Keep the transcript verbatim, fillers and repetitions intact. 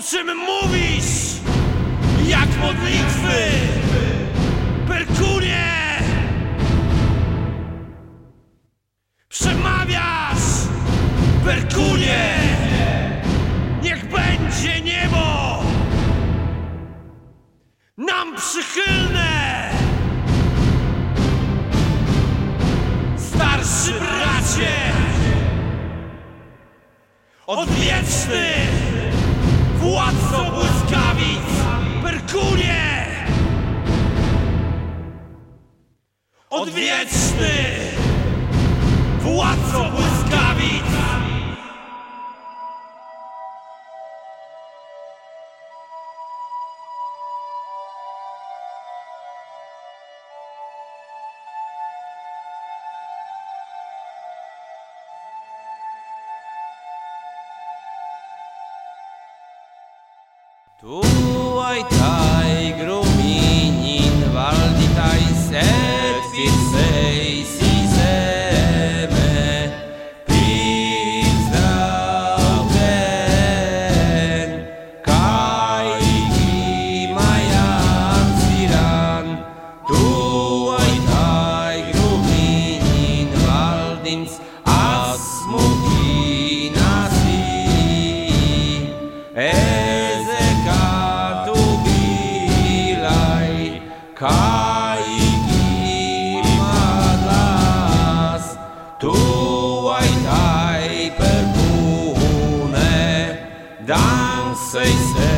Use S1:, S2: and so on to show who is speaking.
S1: O czym mówisz? Jak modlitwy, perkunie. Przemawiasz, perkunie. Niech będzie niebo nam przychylne. Starszy bracie, odwieczny władco błyskawic, perkunie. Odwieczny władco błyskawic.
S2: Tuai tai gruminin valditai et virsei siseme Pilsdrauten kai kimayan siran Tuai tai gruminin valdins asmukinasi Kai kimadlas tuai tai percune dansei se